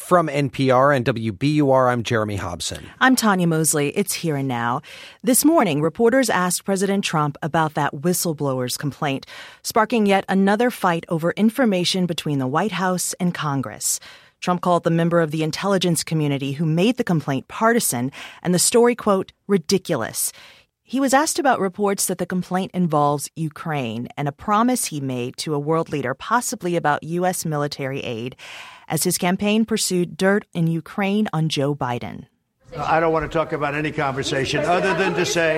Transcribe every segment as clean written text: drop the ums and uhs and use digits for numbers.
From NPR and WBUR, I'm Jeremy Hobson. I'm Tanya Mosley. It's Here and Now. This morning, reporters asked President Trump about that whistleblower's complaint, sparking yet another fight over information between the White House and Congress. Trump called the member of the intelligence community who made the complaint partisan and the story, quote, ridiculous. He was asked about reports that the complaint involves Ukraine and a promise he made to a world leader, possibly about U.S. military aid, as his campaign pursued dirt in Ukraine on Joe Biden. I don't want to talk about any conversation other than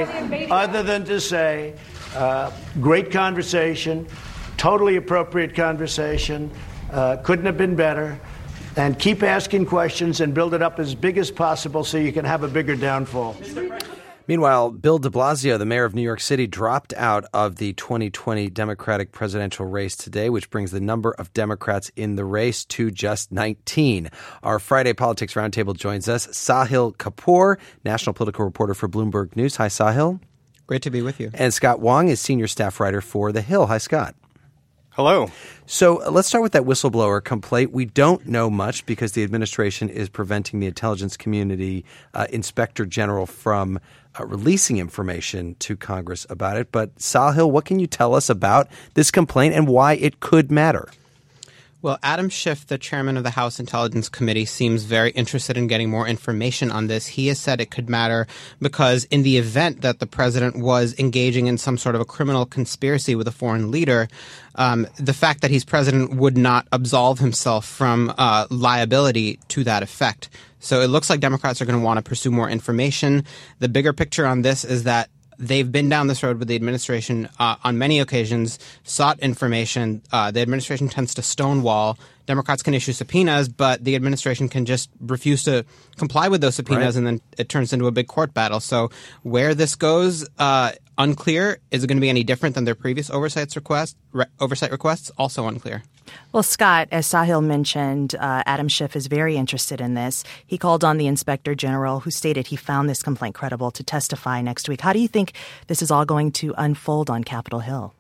to say, great conversation, totally appropriate conversation, couldn't have been better, and keep asking questions and build it up as big as possible so you can have a bigger downfall. Meanwhile, Bill de Blasio, the mayor of New York City, dropped out of the 2020 Democratic presidential race today, which brings the number of Democrats in the race to just 19. Our Friday Politics Roundtable joins us, Sahil Kapoor, national political reporter for Bloomberg News. Hi, Sahil. Great to be with you. And Scott Wong is senior staff writer for The Hill. Hi, Scott. Hello. So let's start with that whistleblower complaint. We don't know much because the administration is preventing the intelligence community inspector general from releasing information to Congress about it. But Sahil, what can you tell us about this complaint and why it could matter? Well, Adam Schiff, the chairman of the House Intelligence Committee, seems very interested in getting more information on this. He has said it could matter because in the event that the president was engaging in some sort of a criminal conspiracy with a foreign leader, the fact that he's president would not absolve himself from liability to that effect. So it looks like Democrats are going to want to pursue more information. The bigger picture on this is that they've been down this road with the administration on many occasions, sought information. The administration tends to stonewall. Democrats can issue subpoenas, but the administration can just refuse to comply with those subpoenas, right. And then it turns into a big court battle. So where this goes, unclear. Is it going to be any different than their previous oversight requests? Also unclear. Well, Scott, as Sahil mentioned, Adam Schiff is very interested in this. He called on the inspector general, who stated he found this complaint credible, to testify next week. How do you think this is all going to unfold on Capitol Hill?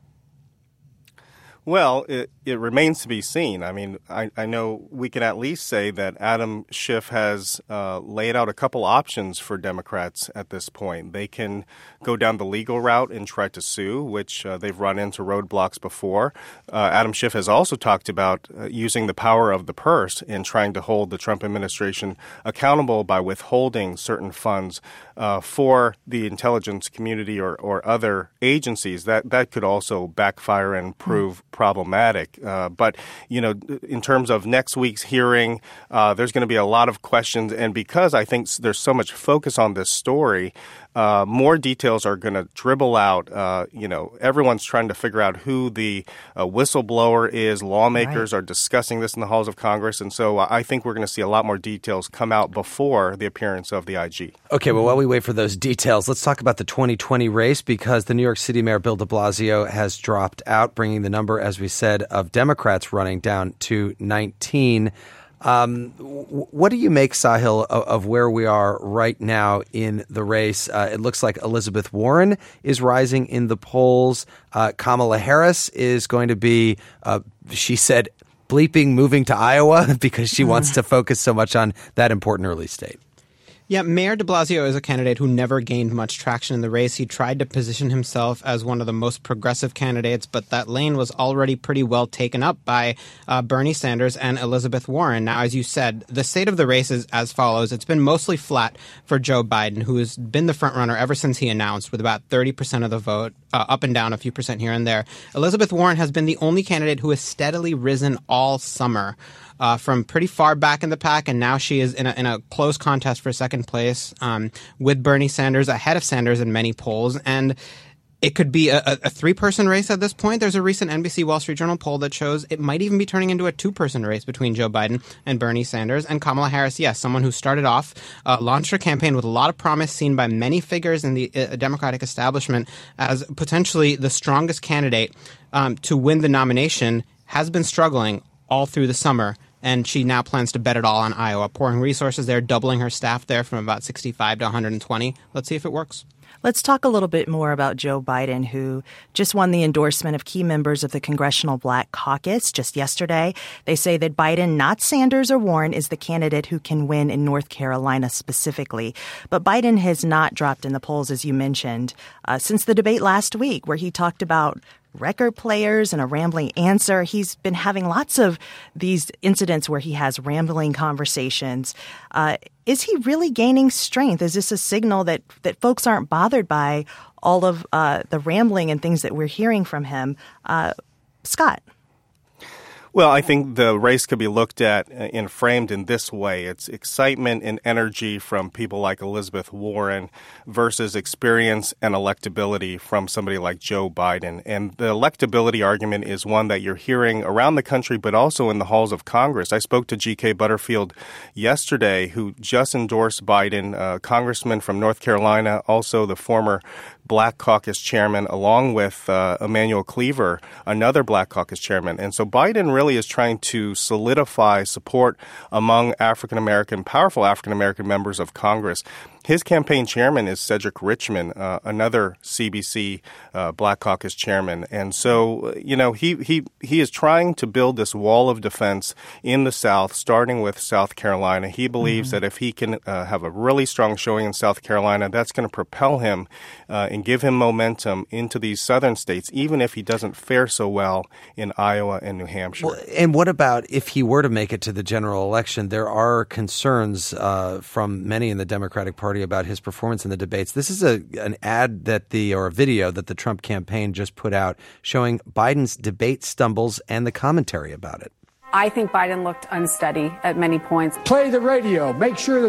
Well, it remains to be seen. I mean, I know we can at least say that Adam Schiff has laid out a couple options for Democrats at this point. They can go down the legal route and try to sue, which they've run into roadblocks before. Adam Schiff has also talked about using the power of the purse in trying to hold the Trump administration accountable by withholding certain funds for the intelligence community or other agencies. That could also backfire and prove problematic. But, you know, in terms of next week's hearing, there's going to be a lot of questions. And because I think there's so much focus on this story, more details are going to dribble out. Everyone's trying to figure out who the whistleblower is. Lawmakers are discussing this in the halls of Congress. And so I think we're going to see a lot more details come out before the appearance of the IG. Okay, well, while we wait for those details, let's talk about the 2020 race, because the New York City Mayor Bill de Blasio has dropped out, bringing the number, as we said, of Democrats running down to 19. What do you make, Sahil, of where we are right now in the race? It looks like Elizabeth Warren is rising in the polls. Kamala Harris is going to be, she said, bleeping moving to Iowa because she wants to focus so much on that important early state. Yeah, Mayor de Blasio is a candidate who never gained much traction in the race. He tried to position himself as one of the most progressive candidates, but that lane was already pretty well taken up by Bernie Sanders and Elizabeth Warren. Now, as you said, the state of the race is as follows. It's been mostly flat for Joe Biden, who has been the frontrunner ever since he announced, with about 30% of the vote, up and down a few percent here and there. Elizabeth Warren has been the only candidate who has steadily risen all summer. From pretty far back in the pack, and now she is in a close contest for second place with Bernie Sanders ahead of Sanders in many polls. And it could be a three-person race at this point. There's a recent NBC Wall Street Journal poll that shows it might even be turning into a two-person race between Joe Biden and Bernie Sanders. And Kamala Harris, yes, someone who started off, launched her campaign with a lot of promise, seen by many figures in the Democratic establishment as potentially the strongest candidate to win the nomination, has been struggling all through the summer. And she now plans to bet it all on Iowa, pouring resources there, doubling her staff there from about 65 to 120. Let's see if it works. Let's talk a little bit more about Joe Biden, who just won the endorsement of key members of the Congressional Black Caucus just yesterday. They say that Biden, not Sanders or Warren, is the candidate who can win in North Carolina specifically. But Biden has not dropped in the polls, as you mentioned, since the debate last week, where he talked about record players and a rambling answer. He's been having lots of these incidents where he has rambling conversations. Is he really gaining strength? Is this a signal that folks aren't bothered by all of the rambling and things that we're hearing from him? Scott? Well, I think the race could be looked at and framed in this way. It's excitement and energy from people like Elizabeth Warren versus experience and electability from somebody like Joe Biden. And the electability argument is one that you're hearing around the country, but also in the halls of Congress. I spoke to G.K. Butterfield yesterday, who just endorsed Biden, a congressman from North Carolina, also the former Black Caucus chairman, along with Emanuel Cleaver, another Black Caucus chairman. And so Biden really is trying to solidify support among powerful African-American members of Congress. His campaign chairman is Cedric Richmond, another CBC Black Caucus chairman. And so, he is trying to build this wall of defense in the South, starting with South Carolina. He believes that if he can have a really strong showing in South Carolina, that's going to propel him and give him momentum into these southern states, even if he doesn't fare so well in Iowa and New Hampshire. Well, and what about if he were to make it to the general election? There are concerns from many in the Democratic Party about his performance in the debates. This is an ad or a video that the Trump campaign just put out showing Biden's debate stumbles and the commentary about it. I think Biden looked unsteady at many points. Play the radio. Make sure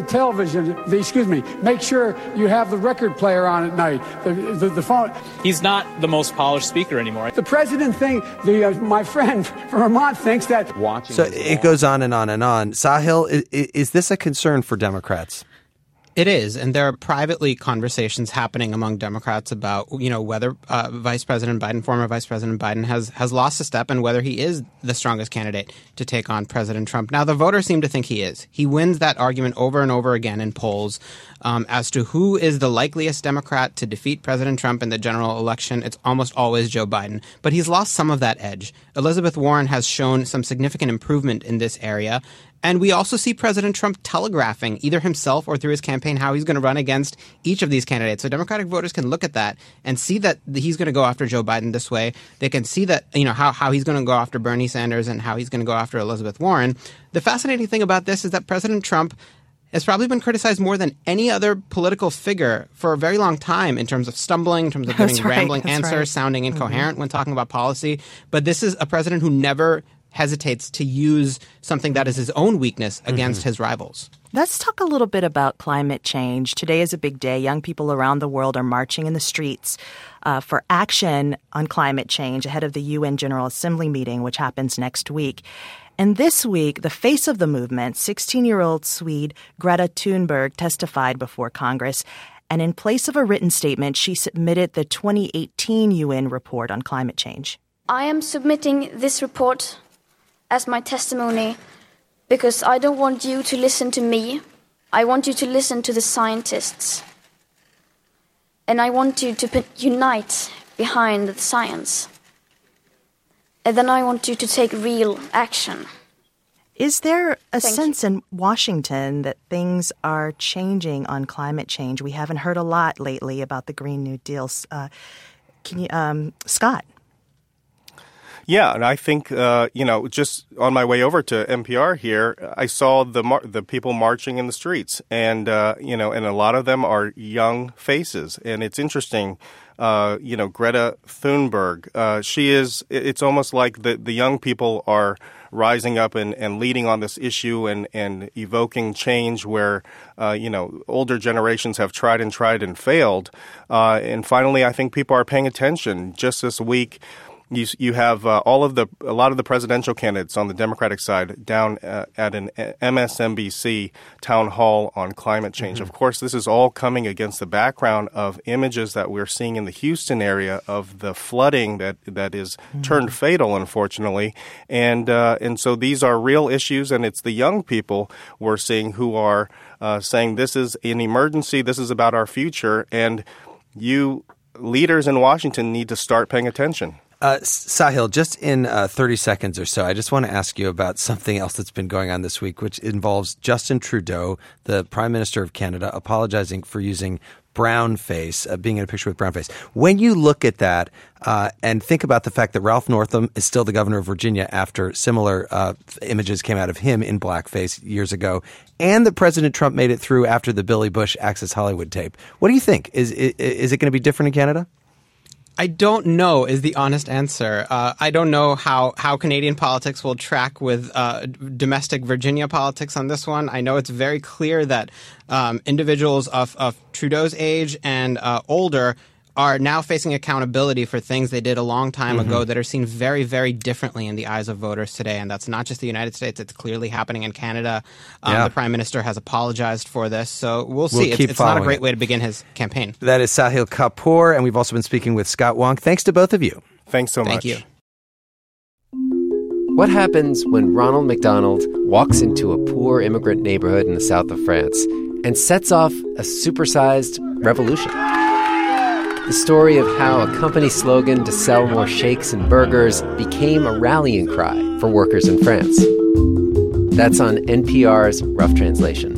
make sure you have the record player on at night. The phone. He's not the most polished speaker anymore. The president my friend from Vermont thinks that. So it goes on and on and on. Sahil, is this a concern for Democrats? It is, and there are privately conversations happening among Democrats about, whether Vice President Biden, former Vice President Biden, has lost a step and whether he is the strongest candidate to take on President Trump. Now, the voters seem to think he is. He wins that argument over and over again in polls as to who is the likeliest Democrat to defeat President Trump in the general election. It's almost always Joe Biden, but he's lost some of that edge. Elizabeth Warren has shown some significant improvement in this area. And we also see President Trump telegraphing, either himself or through his campaign, how he's going to run against each of these candidates. So Democratic voters can look at that and see that he's going to go after Joe Biden this way. They can see that, how he's going to go after Bernie Sanders and how he's going to go after Elizabeth Warren. The fascinating thing about this is that President Trump has probably been criticized more than any other political figure for a very long time in terms of stumbling, in terms of giving rambling answers, sounding incoherent when talking about policy. But this is a president who never hesitates to use something that is his own weakness against his rivals. Let's talk a little bit about climate change. Today is a big day. Young people around the world are marching in the streets for action on climate change ahead of the UN General Assembly meeting, which happens next week. And this week, the face of the movement, 16-year-old Swede Greta Thunberg, testified before Congress. And in place of a written statement, she submitted the 2018 UN report on climate change. I am submitting this report as my testimony because I don't want you to listen to me. I want you to listen to the scientists. And I want you to unite behind the science. And then I want you to take real action. Is there a sense in Washington that things are changing on climate change? We haven't heard a lot lately about the Green New Deal. Scott? Yeah, and I think, just on my way over to NPR here, I saw the people marching in the streets, and and a lot of them are young faces, and it's interesting. Greta Thunberg, it's almost like the young people are rising up and leading on this issue and evoking change where, older generations have tried and failed. And finally, I think people are paying attention. Just this week, you have a lot of the presidential candidates on the Democratic side down at an MSNBC town hall on climate change. Of course, this is all coming against the background of images that we're seeing in the Houston area of the flooding that is turned fatal, unfortunately. And so these are real issues, and it's the young people we're seeing who are saying this is an emergency, this is about our future, and you leaders in Washington need to start paying attention. Sahil, just in 30 seconds or so, I just want to ask you about something else that's been going on this week, which involves Justin Trudeau, the Prime Minister of Canada, apologizing for using brown face, being in a picture with brown face. When you look at that and think about the fact that Ralph Northam is still the governor of Virginia after similar images came out of him in blackface years ago, and that President Trump made it through after the Billy Bush Access Hollywood tape, what do you think? Is it going to be different in Canada? I don't know is the honest answer. I don't know how Canadian politics will track with domestic Virginia politics on this one. I know it's very clear that individuals of Trudeau's age and older are now facing accountability for things they did a long time ago that are seen very, very differently in the eyes of voters today. And that's not just the United States. It's clearly happening in Canada. The Prime Minister has apologized for this. So we'll see. It's not a great way to begin his campaign. That is Sahil Kapoor. And we've also been speaking with Scott Wong. Thanks to both of you. Thanks so much. Thank you. What happens when Ronald McDonald walks into a poor immigrant neighborhood in the south of France and sets off a supersized revolution? The story of how a company slogan to sell more shakes and burgers became a rallying cry for workers in France. That's on NPR's Rough Translation.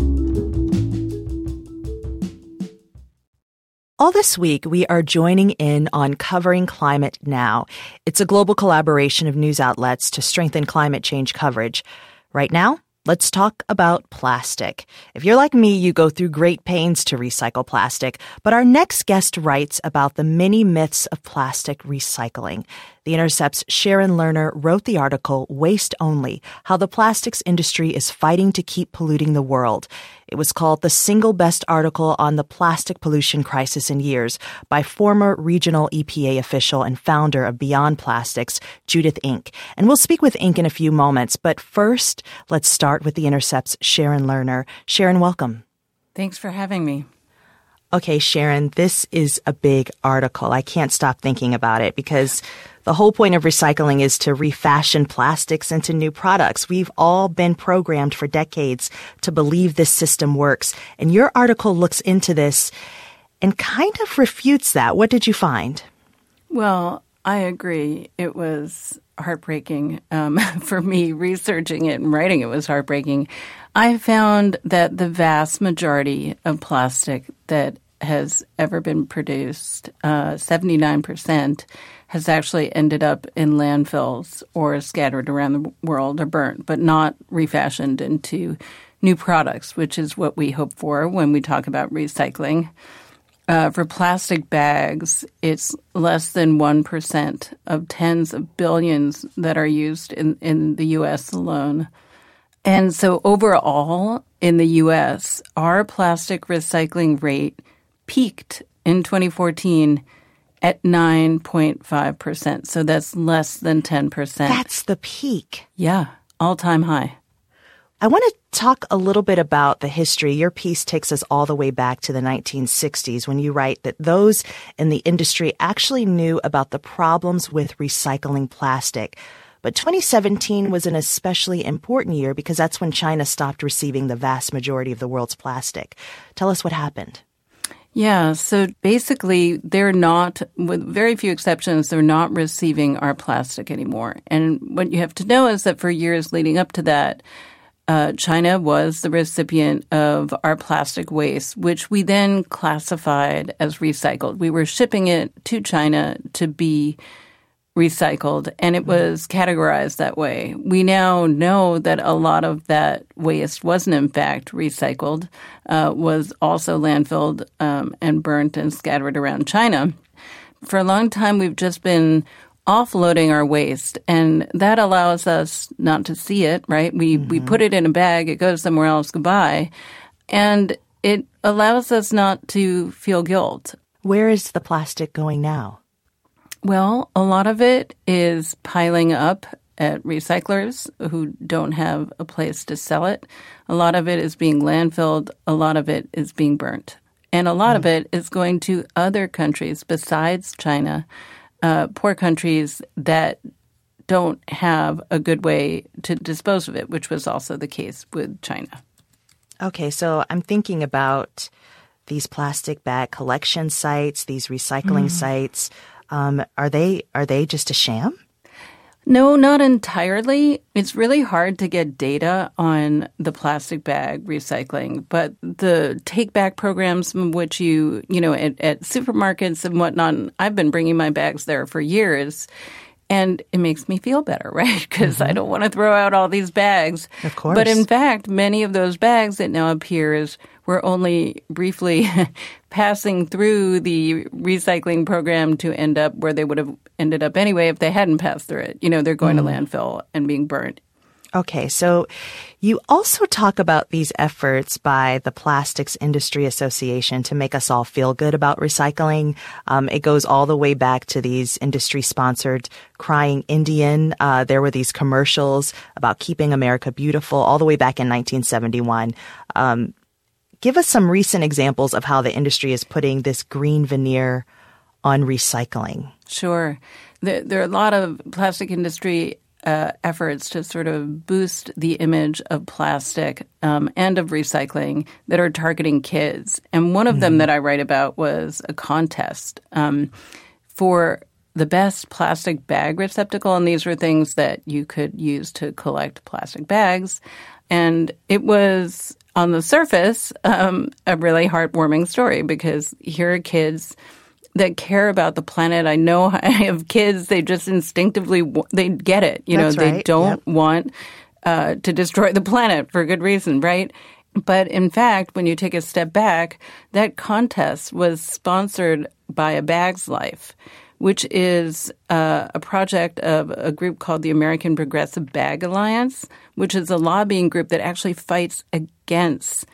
All this week, we are joining in on Covering Climate Now. It's a global collaboration of news outlets to strengthen climate change coverage. Right now, let's talk about plastic. If you're like me, you go through great pains to recycle plastic, but our next guest writes about the many myths of plastic recycling. The Intercept's Sharon Lerner wrote the article, Waste Only, How the Plastics Industry is Fighting to Keep Polluting the World. It was called the single best article on the plastic pollution crisis in years by former regional EPA official and founder of Beyond Plastics, Judith Enck. And we'll speak with Enck in a few moments, but first, let's start with The Intercept's Sharon Lerner. Sharon, welcome. Thanks for having me. Okay, Sharon, this is a big article. I can't stop thinking about it because the whole point of recycling is to refashion plastics into new products. We've all been programmed for decades to believe this system works. And your article looks into this and kind of refutes that. What did you find? Well, I agree. It was heartbreaking. For me, researching it and writing it was heartbreaking. I found that the vast majority of plastic that has ever been produced, 79%, has actually ended up in landfills or scattered around the world or burnt, but not refashioned into new products, which is what we hope for when we talk about recycling. For plastic bags, it's less than 1% of tens of billions that are used in the U.S. alone. And so overall, in the U.S., our plastic recycling rate peaked in 2014 at 9.5%. So that's less than 10%. That's the peak. Yeah, all-time high. I want to talk a little bit about the history. Your piece takes us all the way back to the 1960s when you write that those in the industry actually knew about the problems with recycling plastic. But 2017 was an especially important year because that's when China stopped receiving the vast majority of the world's plastic. Tell us what happened. Yeah, so basically they're not, with very few exceptions, they're not receiving our plastic anymore. And what you have to know is that for years leading up to that, China was the recipient of our plastic waste, which we then classified as recycled. We were shipping it to China to be recycled, and it was categorized that way. We now know that a lot of that waste wasn't in fact recycled, was also landfilled and burnt and scattered around China. For a long time, we've just been offloading our waste, and that allows us not to see it, right? We put it in a bag, it goes somewhere else, goodbye, and it allows us not to feel guilt. Where is the plastic going now? Well, a lot of it is piling up at recyclers who don't have a place to sell it. A lot of it is being landfilled. A lot of it is being burnt. And a lot of it is going to other countries besides China, poor countries that don't have a good way to dispose of it, which was also the case with China. Okay, so I'm thinking about these plastic bag collection sites, these recycling sites, are they just a sham? No, not entirely. It's really hard to get data on the plastic bag recycling, but the take-back programs in which at supermarkets and whatnot, I've been bringing my bags there for years, and it makes me feel better, right? Because I don't want to throw out all these bags. Of course. But in fact, many of those bags, it now appears, were only briefly passing through the recycling program to end up where they would have ended up anyway if they hadn't passed through it. They're going to landfill and being burnt. Okay, so you also talk about these efforts by the Plastics Industry Association to make us all feel good about recycling. It goes all the way back to these industry-sponsored Crying Indian. There were these commercials about keeping America beautiful all the way back in 1971. Give us some recent examples of how the industry is putting this green veneer on recycling. Sure. There are a lot of plastic industry efforts to sort of boost the image of plastic and of recycling that are targeting kids. And one of them that I write about was a contest for the best plastic bag receptacle. And these were things that you could use to collect plastic bags. And it was, on the surface, a really heartwarming story because here are kids that care about the planet. I know I have kids, they just instinctively, they get it. That's right. They don't want to destroy the planet for good reason, right? But in fact, when you take a step back, that contest was sponsored by A Bag's Life, which is a project of a group called the American Progressive Bag Alliance, which is a lobbying group that actually fights against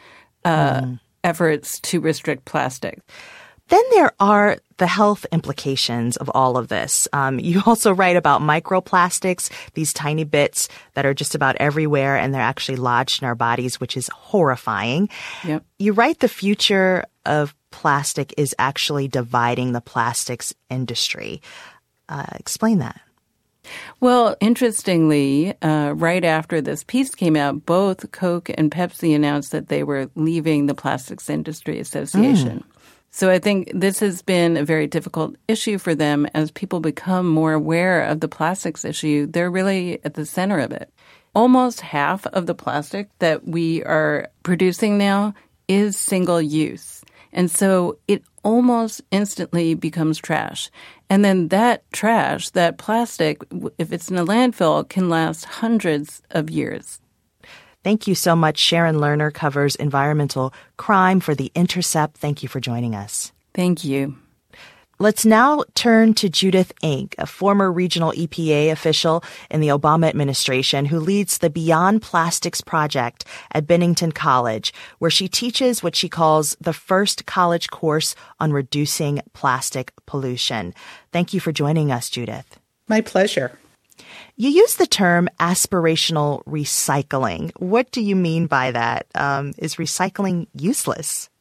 efforts to restrict plastic. Then there are the health implications of all of this. You also write about microplastics, these tiny bits that are just about everywhere, and they're actually lodged in our bodies, which is horrifying. Yep. You write the future of plastic is actually dividing the plastics industry. Explain that. Well, interestingly, right after this piece came out, both Coke and Pepsi announced that they were leaving the Plastics Industry Association. So I think this has been a very difficult issue for them as people become more aware of the plastics issue. They're really at the center of it. Almost half of the plastic that we are producing now is single use. And so it almost instantly becomes trash. And then that trash, that plastic, if it's in a landfill, can last hundreds of years. Thank you so much. Sharon Lerner covers environmental crime for The Intercept. Thank you for joining us. Thank you. Let's now turn to Judith Enck, a former regional EPA official in the Obama administration who leads the Beyond Plastics Project at Bennington College, where she teaches what she calls the first college course on reducing plastic pollution. Thank you for joining us, Judith. My pleasure. You use the term aspirational recycling. What do you mean by that? Is recycling useless?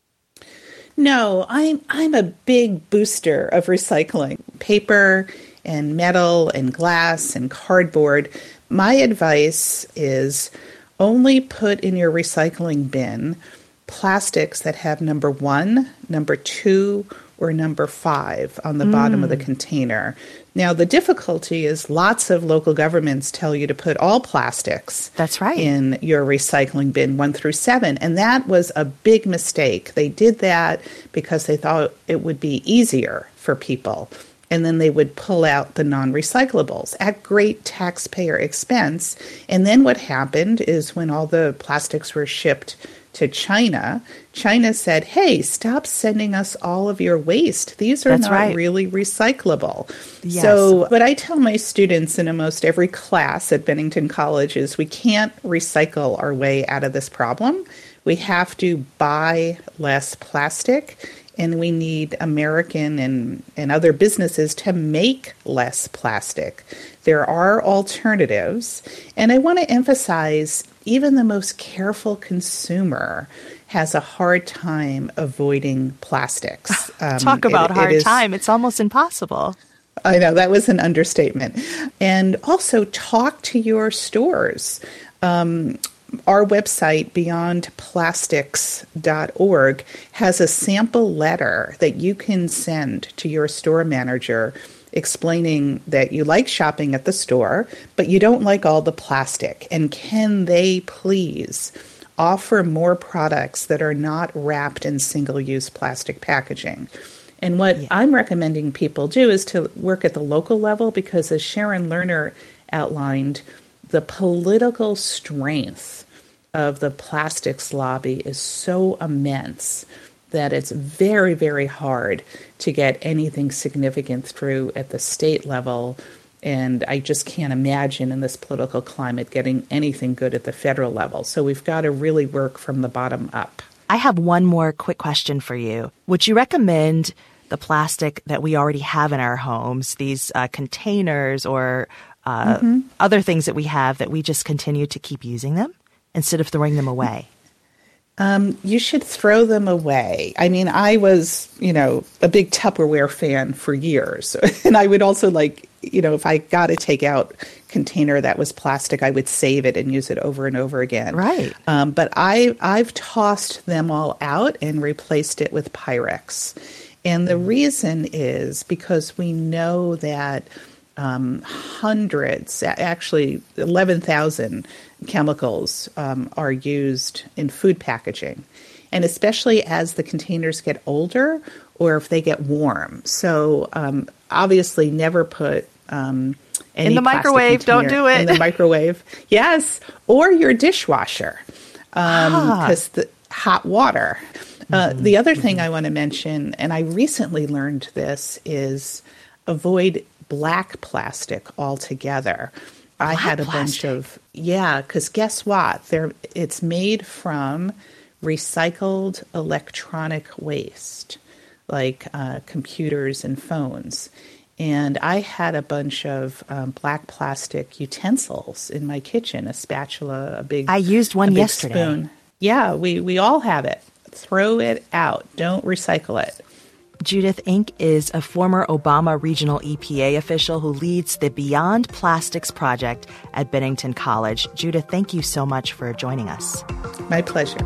No, I'm a big booster of recycling. Paper and metal and glass and cardboard. My advice is only put in your recycling bin plastics that have number 1, number 2, or number 5 on the bottom of the container. Now, the difficulty is lots of local governments tell you to put all plastics That's right. in your recycling bin 1 through 7. And that was a big mistake. They did that because they thought it would be easier for people. And then they would pull out the non-recyclables at great taxpayer expense. And then what happened is when all the plastics were shipped to China, China said, hey, stop sending us all of your waste. These are not really recyclable. Yes. So what I tell my students in almost every class at Bennington College is we can't recycle our way out of this problem. We have to buy less plastic, and we need American and other businesses to make less plastic. There are alternatives, and I want to emphasize even the most careful consumer has a hard time avoiding plastics. Talk about hard time. It's almost impossible. I know, that was an understatement. And also talk to your stores. our website, beyondplastics.org, has a sample letter that you can send to your store manager explaining that you like shopping at the store, but you don't like all the plastic. And can they please offer more products that are not wrapped in single-use plastic packaging? And what I'm recommending people do is to work at the local level, because as Sharon Lerner outlined, the political strength of the plastics lobby is so immense that it's very, very hard to get anything significant through at the state level. And I just can't imagine in this political climate getting anything good at the federal level. So we've got to really work from the bottom up. I have one more quick question for you. Would you recommend the plastic that we already have in our homes, these containers or other things that we have, that we just continue to keep using them instead of throwing them away? You should throw them away. I mean, I was, a big Tupperware fan for years. And I would also if I got a takeout container that was plastic, I would save it and use it over and over again. Right. But I've tossed them all out and replaced it with Pyrex. And the reason is because we know that hundreds, actually 11,000 chemicals are used in food packaging, and especially as the containers get older or if they get warm. So obviously never put any in the microwave. Don't do it. In the microwave. Yes. Or your dishwasher, because the hot water. The other thing I want to mention, and I recently learned this, is avoid black plastic altogether. I had a bunch of, because guess what? It's made from recycled electronic waste, like computers and phones. And I had a bunch of black plastic utensils in my kitchen, a spatula, a big I used one yesterday. Spoon. Yeah, we all have it. Throw it out. Don't recycle it. Judith Enck is a former Obama regional EPA official who leads the Beyond Plastics project at Bennington College. Judith, thank you so much for joining us. My pleasure.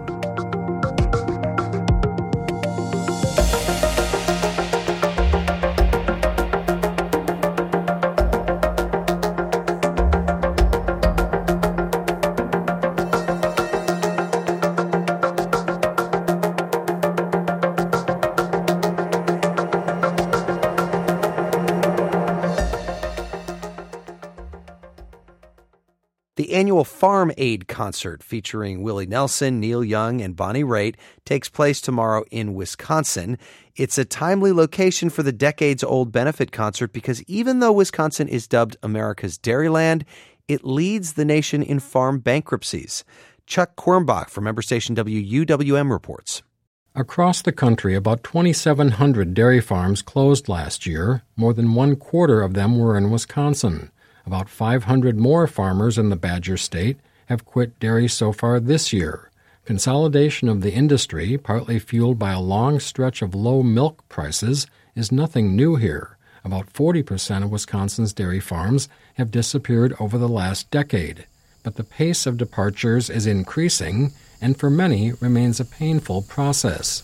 The annual Farm Aid concert featuring Willie Nelson, Neil Young, and Bonnie Raitt takes place tomorrow in Wisconsin. It's a timely location for the decades-old benefit concert because even though Wisconsin is dubbed America's Dairyland, it leads the nation in farm bankruptcies. Chuck Quirmbach from member station WUWM reports. Across the country, about 2,700 dairy farms closed last year. More than 1/4 of them were in Wisconsin. About 500 more farmers in the Badger State have quit dairy so far this year. Consolidation of the industry, partly fueled by a long stretch of low milk prices, is nothing new here. About 40% of Wisconsin's dairy farms have disappeared over the last decade. But the pace of departures is increasing, and for many remains a painful process.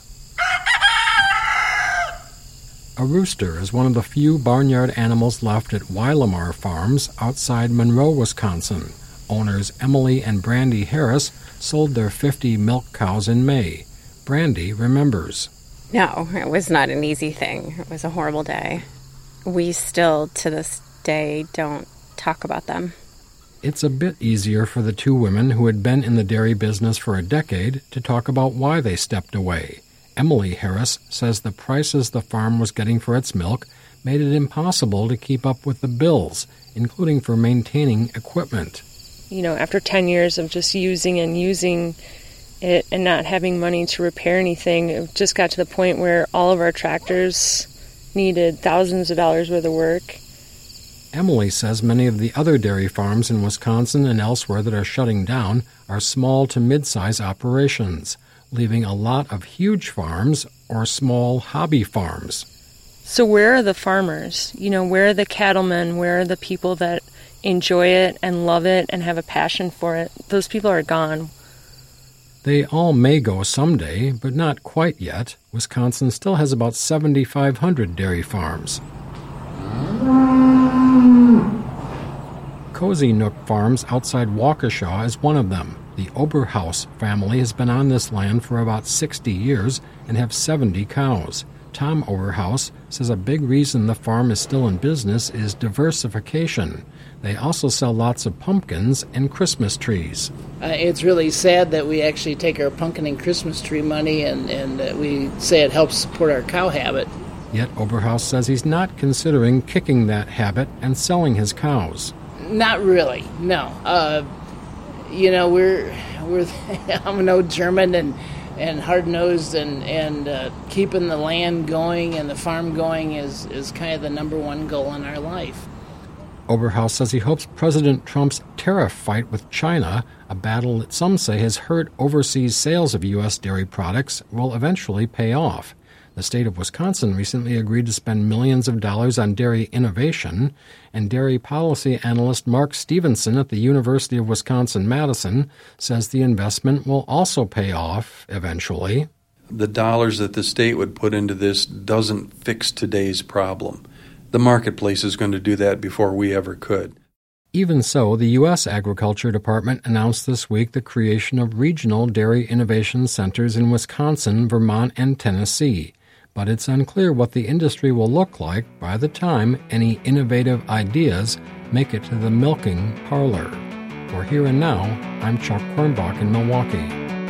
A rooster is one of the few barnyard animals left at Weilamar Farms outside Monroe, Wisconsin. Owners Emily and Brandy Harris sold their 50 milk cows in May. Brandy remembers. No, it was not an easy thing. It was a horrible day. We still, to this day, don't talk about them. It's a bit easier for the two women who had been in the dairy business for a decade to talk about why they stepped away. Emily Harris says the prices the farm was getting for its milk made it impossible to keep up with the bills, including for maintaining equipment. After 10 years of just using it and not having money to repair anything, it just got to the point where all of our tractors needed thousands of dollars worth of work. Emily says many of the other dairy farms in Wisconsin and elsewhere that are shutting down are small to mid-size operations, leaving a lot of huge farms or small hobby farms. So where are the farmers? Where are the cattlemen? Where are the people that, enjoy it and love it and have a passion for it. Those people are gone. They all may go someday, but not quite yet. Wisconsin still has about 7,500 dairy farms. Cozy Nook Farms outside Waukesha is one of them. The Oberhaus family has been on this land for about 60 years and have 70 cows. Tom Oberhaus says a big reason the farm is still in business is diversification. They also sell lots of pumpkins and Christmas trees. It's really sad that we actually take our pumpkin and Christmas tree money and we say it helps support our cow habit. Yet Oberhaus says he's not considering kicking that habit and selling his cows. Not really, no. We're I'm an old German and hard-nosed and keeping the land going and the farm going is kind of the number one goal in our life. Oberhaus says he hopes President Trump's tariff fight with China, a battle that some say has hurt overseas sales of U.S. dairy products, will eventually pay off. The state of Wisconsin recently agreed to spend millions of dollars on dairy innovation, and dairy policy analyst Mark Stevenson at the University of Wisconsin-Madison says the investment will also pay off eventually. The dollars that the state would put into this doesn't fix today's problem. The marketplace is going to do that before we ever could. Even so, the U.S. Agriculture Department announced this week the creation of regional dairy innovation centers in Wisconsin, Vermont, and Tennessee. But it's unclear what the industry will look like by the time any innovative ideas make it to the milking parlor. For Here and Now, I'm Chuck Kornbach in Milwaukee.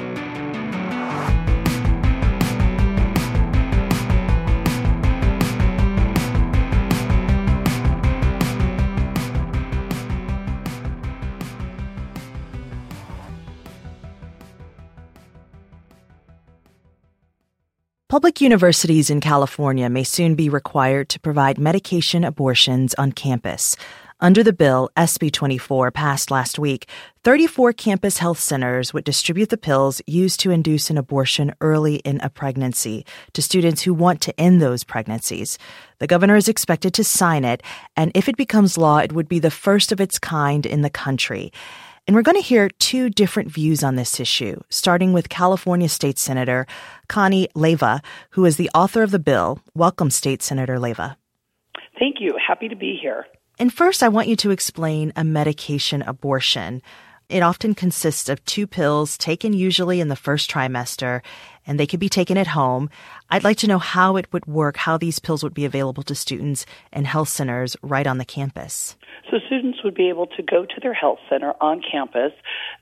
Public universities in California may soon be required to provide medication abortions on campus. Under the bill, SB 24, passed last week, 34 campus health centers would distribute the pills used to induce an abortion early in a pregnancy to students who want to end those pregnancies. The governor is expected to sign it, and if it becomes law, it would be the first of its kind in the country. And we're going to hear two different views on this issue, starting with California State Senator Connie Leyva, who is the author of the bill. Welcome, State Senator Leyva. Thank you. Happy to be here. And first, I want you to explain a medication abortion. It often consists of 2 pills taken usually in the first trimester, and they could be taken at home. I'd like to know how it would work, how these pills would be available to students and health centers right on the campus. So students would be able to go to their health center on campus.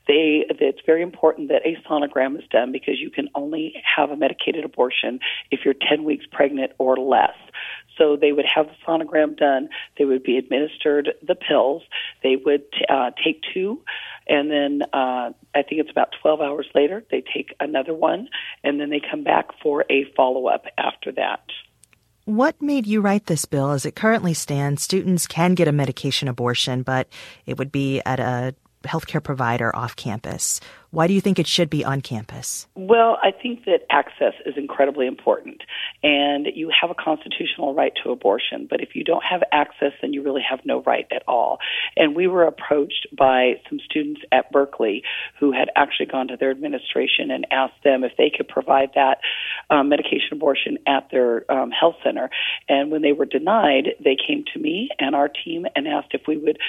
It's very important that a sonogram is done because you can only have a medicated abortion if you're 10 weeks pregnant or less. So they would have the sonogram done. They would be administered the pills. They would take 2, and then I think it's about 12 hours later, they take another one, and then they come back for a follow-up after that. What made you write this bill? As it currently stands, students can get a medication abortion, but it would be at a healthcare provider off campus. Why do you think it should be on campus? Well, I think that access is incredibly important, and you have a constitutional right to abortion, but if you don't have access, then you really have no right at all. And we were approached by some students at Berkeley who had actually gone to their administration and asked them if they could provide that medication abortion at their health center. And when they were denied, they came to me and our team and asked if we would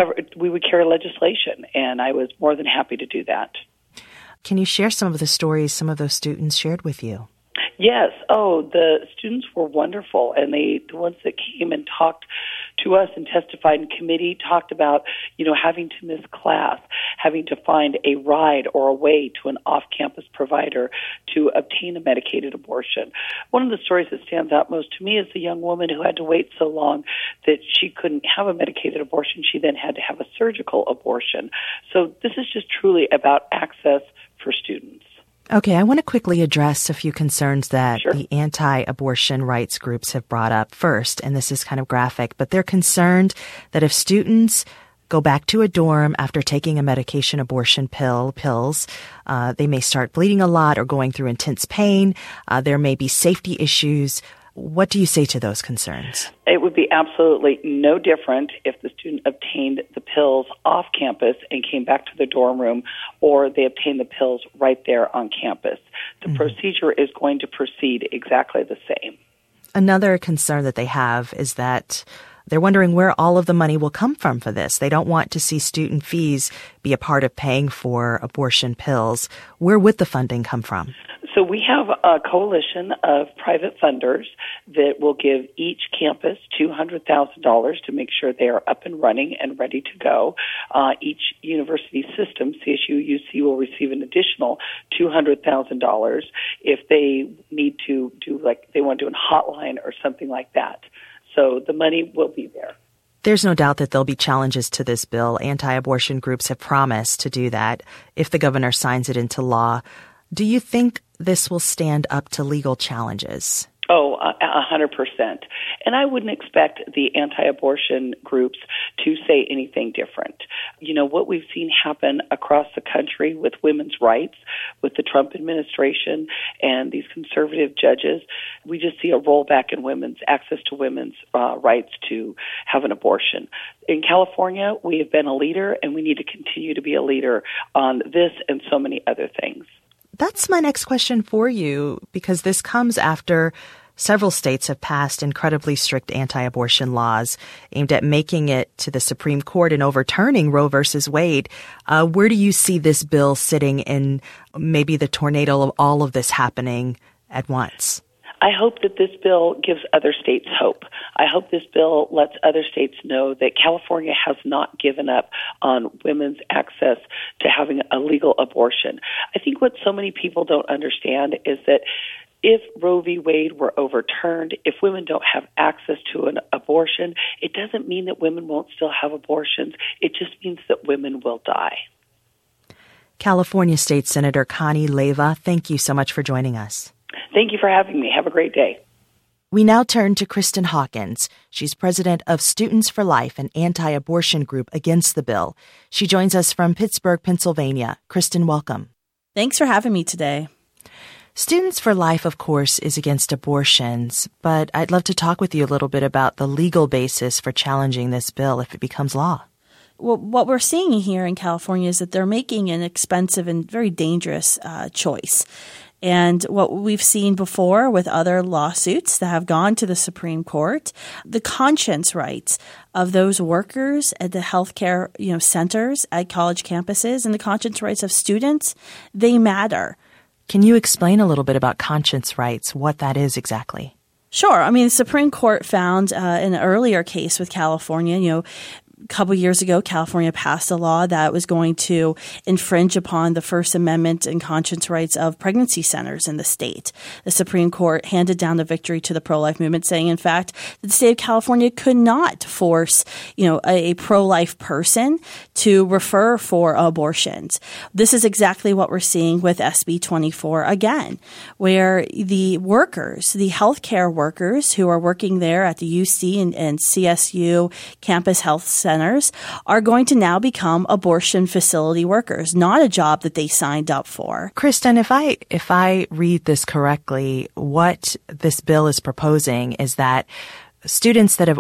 carry legislation, and I was more than happy to do that. Can you share some of the stories some of those students shared with you? Yes. Oh, the students were wonderful, and the ones that came and talked to us and testified in committee talked about, having to miss class, having to find a ride or a way to an off-campus provider to obtain a medicated abortion. One of the stories that stands out most to me is the young woman who had to wait so long that she couldn't have a medicated abortion. She then had to have a surgical abortion. So this is just truly about access for students. Okay, I want to quickly address a few concerns that the anti-abortion rights groups have brought up first, and this is kind of graphic, but they're concerned that if students go back to a dorm after taking a medication abortion pills, they may start bleeding a lot or going through intense pain. There may be safety issues. What do you say to those concerns? It would be absolutely no different if the student obtained the pills off campus and came back to the dorm room, or they obtained the pills right there on campus. The procedure is going to proceed exactly the same. Another concern that they have is that they're wondering where all of the money will come from for this. They don't want to see student fees be a part of paying for abortion pills. Where would the funding come from? So we have a coalition of private funders that will give each campus $200,000 to make sure they are up and running and ready to go. Each university system, CSU, UC, will receive an additional $200,000 if they need to do, like, they want to do a hotline or something like that. So the money will be there. There's no doubt that there'll be challenges to this bill. Anti-abortion groups have promised to do that if the governor signs it into law. Do you think this will stand up to legal challenges? Oh, 100%. And I wouldn't expect the anti-abortion groups to say anything different. You know, what we've seen happen across the country with women's rights, with the Trump administration and these conservative judges, we just see a rollback in women's access to women's rights to have an abortion. In California, we have been a leader, and we need to continue to be a leader on this and so many other things. That's my next question for you, because this comes after several states have passed incredibly strict anti-abortion laws aimed at making it to the Supreme Court and overturning Roe versus Wade. Where do you see this bill sitting in maybe the tornado of all of this happening at once? I hope that this bill gives other states hope. I hope this bill lets other states know that California has not given up on women's access to having a legal abortion. I think what so many people don't understand is that if Roe v. Wade were overturned, if women don't have access to an abortion, it doesn't mean that women won't still have abortions. It just means that women will die. California State Senator Connie Leyva, thank you so much for joining us. Thank you for having me. Have a great day. We now turn to Kristen Hawkins. She's president of Students for Life, an anti-abortion group against the bill. She joins us from Pittsburgh, Pennsylvania. Kristen, welcome. Thanks for having me today. Students for Life, of course, is against abortions, but I'd love to talk with you a little bit about the legal basis for challenging this bill if it becomes law. Well, what we're seeing here in California is that they're making an expensive and very dangerous choice. And what we've seen before with other lawsuits that have gone to the Supreme Court, the conscience rights of those workers at the healthcare, centers at college campuses and the conscience rights of students, they matter. Can you explain a little bit about conscience rights, what that is exactly? Sure. I mean, the Supreme Court found in an earlier case with California, a couple years ago, California passed a law that was going to infringe upon the First Amendment and conscience rights of pregnancy centers in the state. The Supreme Court handed down the victory to the pro-life movement, saying, in fact, that the state of California could not force, a pro-life person to refer for abortions. This is exactly what we're seeing with SB 24 again, where the workers, the healthcare workers who are working there at the UC and CSU campus health centers are going to now become abortion facility workers, not a job that they signed up for. Kristen, if I read this correctly, what this bill is proposing is that students that have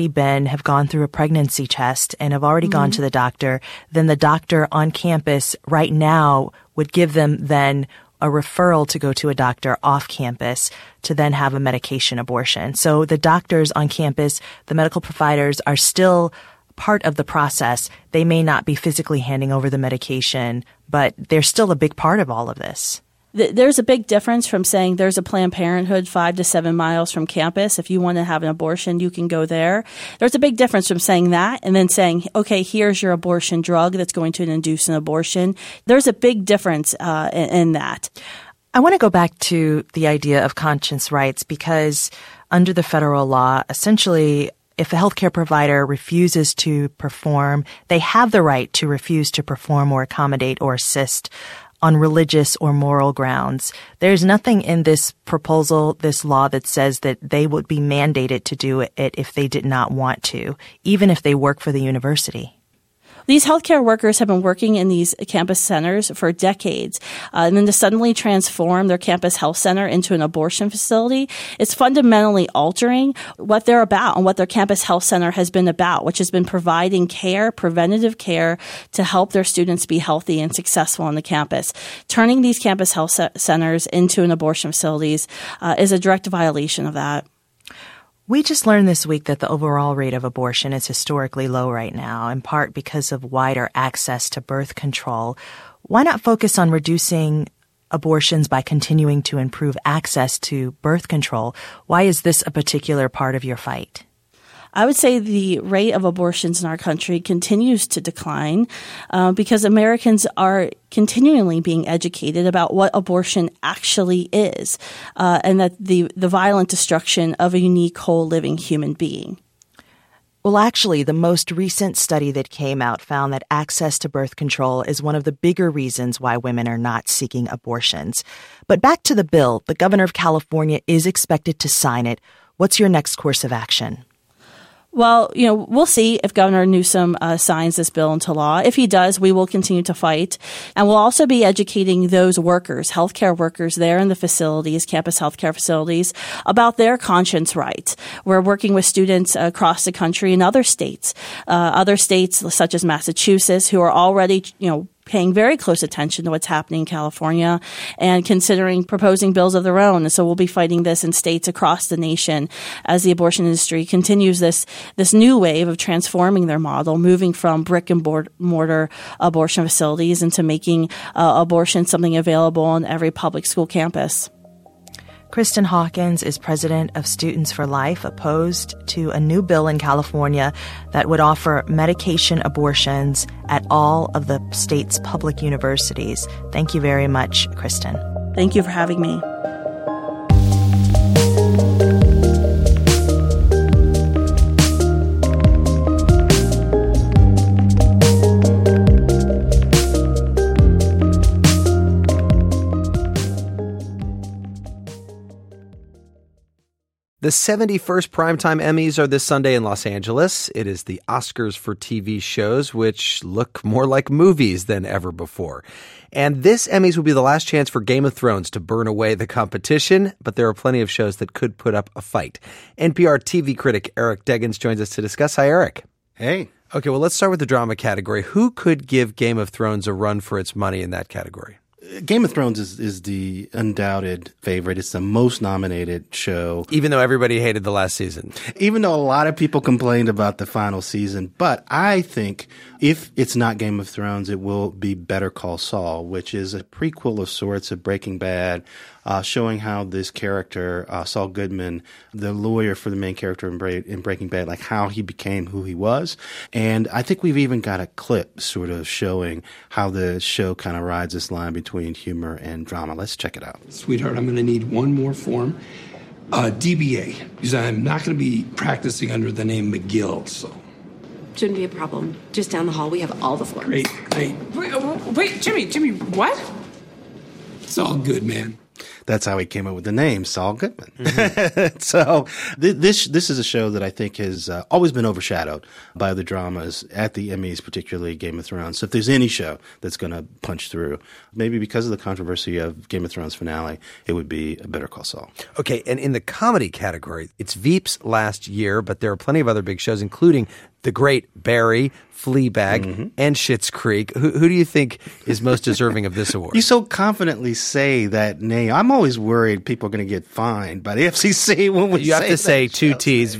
gone through a pregnancy test and have already gone to the doctor, then the doctor on campus right now would give them then a referral to go to a doctor off campus to then have a medication abortion. So the doctors on campus, the medical providers are still part of the process. They may not be physically handing over the medication, but they're still a big part of all of this. There's a big difference from saying there's a Planned Parenthood 5 to 7 miles from campus. If you want to have an abortion, you can go there. There's a big difference from saying that and then saying, okay, here's your abortion drug that's going to induce an abortion. There's a big difference in that. I want to go back to the idea of conscience rights because under the federal law, essentially, if a healthcare provider refuses to perform, they have the right to refuse to perform or accommodate or assist on religious or moral grounds. There's nothing in this proposal, this law, that says that they would be mandated to do it if they did not want to, even if they work for the university. These healthcare workers have been working in these campus centers for decades. And then to suddenly transform their campus health center into an abortion facility, it's fundamentally altering what they're about and what their campus health center has been about, which has been providing care, preventative care, to help their students be healthy and successful on the campus. Turning these campus health centers into an abortion facilities is a direct violation of that. We just learned this week that the overall rate of abortion is historically low right now, in part because of wider access to birth control. Why not focus on reducing abortions by continuing to improve access to birth control? Why is this a particular part of your fight? I would say the rate of abortions in our country continues to decline because Americans are continually being educated about what abortion actually is and that the violent destruction of a unique, whole, living human being. Well, actually, the most recent study that came out found that access to birth control is one of the bigger reasons why women are not seeking abortions. But back to the bill, the governor of California is expected to sign it. What's your next course of action? Well, we'll see if Governor Newsom signs this bill into law. If he does, we will continue to fight. And we'll also be educating those workers, healthcare workers there in the facilities, campus healthcare facilities, about their conscience rights. We're working with students across the country in other states such as Massachusetts, who are already, paying very close attention to what's happening in California and considering proposing bills of their own. And so we'll be fighting this in states across the nation as the abortion industry continues this new wave of transforming their model, moving from brick and mortar abortion facilities into making abortion something available on every public school campus. Kristen Hawkins is president of Students for Life, opposed to a new bill in California that would offer medication abortions at all of the state's public universities. Thank you very much, Kristen. Thank you for having me. The 71st Primetime Emmys are this Sunday in Los Angeles. It is the Oscars for TV shows, which look more like movies than ever before. And this Emmys will be the last chance for Game of Thrones to burn away the competition, but there are plenty of shows that could put up a fight. NPR TV critic Eric Deggans joins us to discuss. Hi, Eric. Hey. Okay, well, let's start with the drama category. Who could give Game of Thrones a run for its money in that category? Game of Thrones is the undoubted favorite. It's the most nominated show. Even though everybody hated the last season. Even though a lot of people complained about the final season. But I think if it's not Game of Thrones, it will be Better Call Saul, which is a prequel of sorts of Breaking Bad, showing how this character, Saul Goodman, the lawyer for the main character in Breaking Bad, like how he became who he was. And I think we've even got a clip sort of showing how the show kind of rides this line between humor and drama. Let's check it out. Sweetheart, I'm going to need one more form. DBA, because I'm not going to be practicing under the name McGill, so. Shouldn't be a problem. Just down the hall, we have all the forms. Great. Wait, Jimmy, what? It's all good, man. That's how he came up with the name, Saul Goodman. Mm-hmm. So this is a show that I think has always been overshadowed by other dramas at the Emmys, particularly Game of Thrones. So if there's any show that's going to punch through, maybe because of the controversy of Game of Thrones finale, it would be Better Call Saul. Okay, and in the comedy category, it's Veep's last year, but there are plenty of other big shows, including the great Barry, Fleabag, and Schitt's Creek. Who do you think is most deserving of this award? You so confidently say that name. I'm always worried people are going to get fined by the FCC when we say that. You have to say two T's.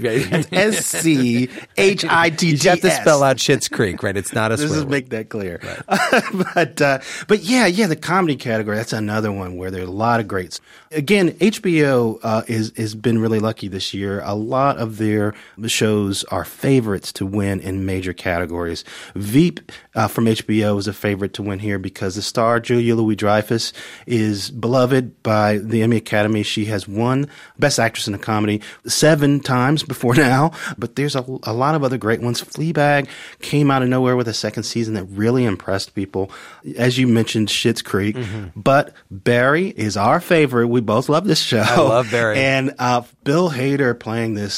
SCHITTS. You have to spell out Schitt's Creek, right? It's not a swear word. Just make that clear. Right. But yeah, the comedy category, that's another one where there are a lot of greats. Again, HBO has been really lucky this year. A lot of their shows are favorites to win in major categories. Veep from HBO is a favorite to win here because the star, Julia Louis-Dreyfus, is beloved by the Emmy Academy. She has won Best Actress in a Comedy 7 times before now, but there's a lot of other great ones. Fleabag came out of nowhere with a second season that really impressed people. As you mentioned, Schitt's Creek, but Barry is our favorite. We both love this show. I love Barry. And Bill Hader playing this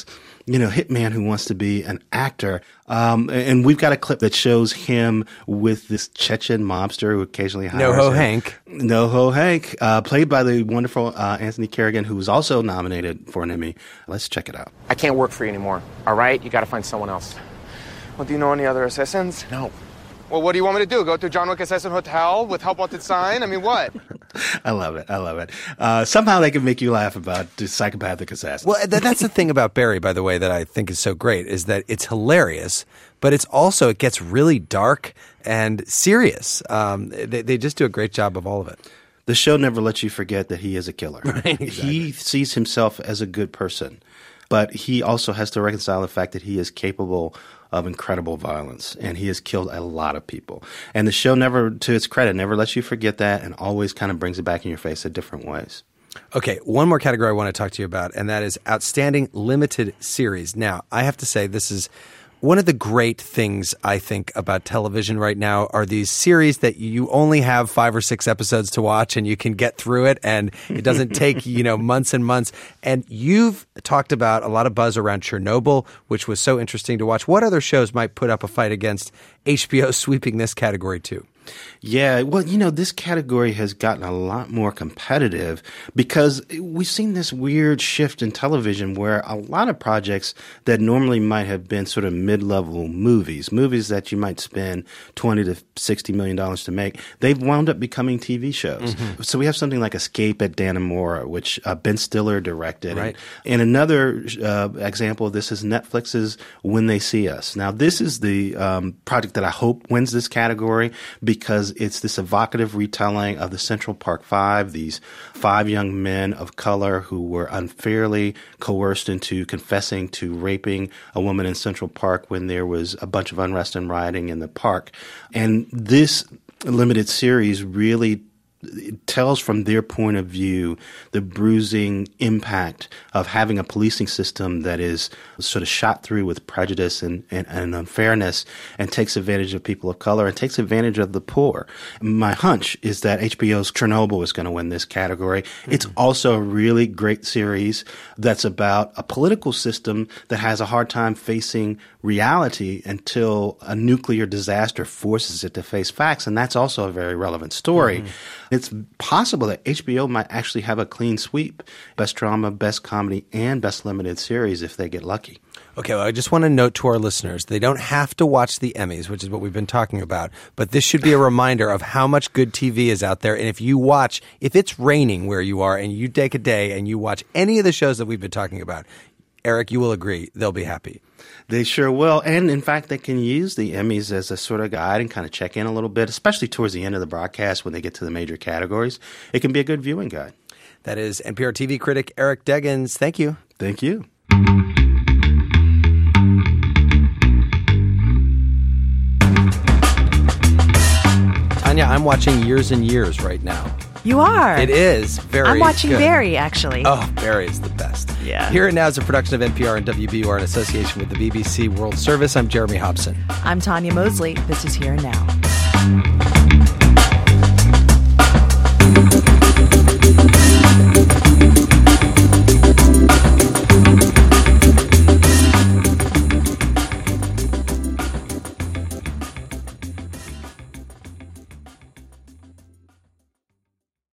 hitman who wants to be an actor. And we've got a clip that shows him with this Chechen mobster who occasionally hires NoHo Hank. NoHo Hank, played by the wonderful Anthony Carrigan, who was also nominated for an Emmy. Let's check it out. I can't work for you anymore, all right? You got to find someone else. Well, do you know any other assassins? No. Well, what do you want me to do? Go to John Wick Assassin Hotel with help wanted sign? I mean, what? I love it. Somehow they can make you laugh about the psychopathic assassin. Well, that's the thing about Barry, by the way, that I think is so great, is that it's hilarious, but it gets really dark and serious. They just do a great job of all of it. The show never lets you forget that he is a killer. Right, exactly. He sees himself as a good person, but he also has to reconcile the fact that he is capable of incredible violence, and he has killed a lot of people. And the show never, to its credit, never lets you forget that and always kind of brings it back in your face in different ways. Okay, one more category I want to talk to you about, and that is Outstanding Limited Series. Now, I have to say this is one of the great things I think about television right now are these series that you only have 5 or 6 episodes to watch and you can get through it and it doesn't take, months and months. And you've talked about a lot of buzz around Chernobyl, which was so interesting to watch. What other shows might put up a fight against HBO sweeping this category too? Yeah, well, this category has gotten a lot more competitive because we've seen this weird shift in television where a lot of projects that normally might have been sort of mid-level movies that you might spend $20 to $60 million to make, they've wound up becoming TV shows. Mm-hmm. So we have something like Escape at Dannemora, which Ben Stiller directed. Right. And another example of this is Netflix's When They See Us. Now, this is the project that I hope wins this category because it's this evocative retelling of the Central Park Five, these 5 young men of color who were unfairly coerced into confessing to raping a woman in Central Park when there was a bunch of unrest and rioting in the park. And this limited series really tells from their point of view the bruising impact of having a policing system that is sort of shot through with prejudice and unfairness and takes advantage of people of color and takes advantage of the poor. My hunch is that HBO's Chernobyl is going to win this category. Mm-hmm. It's also a really great series that's about a political system that has a hard time facing reality until a nuclear disaster forces it to face facts, and that's also a very relevant story. Mm-hmm. It's possible that HBO might actually have a clean sweep, best drama, best comedy, and best limited series if they get lucky. Okay, well, I just want to note to our listeners, they don't have to watch the Emmys, which is what we've been talking about, but this should be a reminder of how much good TV is out there. And if it's raining where you are and you take a day and you watch any of the shows that we've been talking about, Eric, you will agree, they'll be happy. They sure will. And in fact, they can use the Emmys as a sort of guide and kind of check in a little bit, especially towards the end of the broadcast when they get to the major categories. It can be a good viewing guide. That is NPR TV critic Eric Deggans. Thank you. Thank you. Anya, I'm watching Years and Years right now. You are? It is very I'm watching good. Barry, actually. Oh, Barry is the best. Yeah. Here and Now is a production of NPR and WBUR in association with the BBC World Service. I'm Jeremy Hobson. I'm Tanya Mosley. This is Here and Now.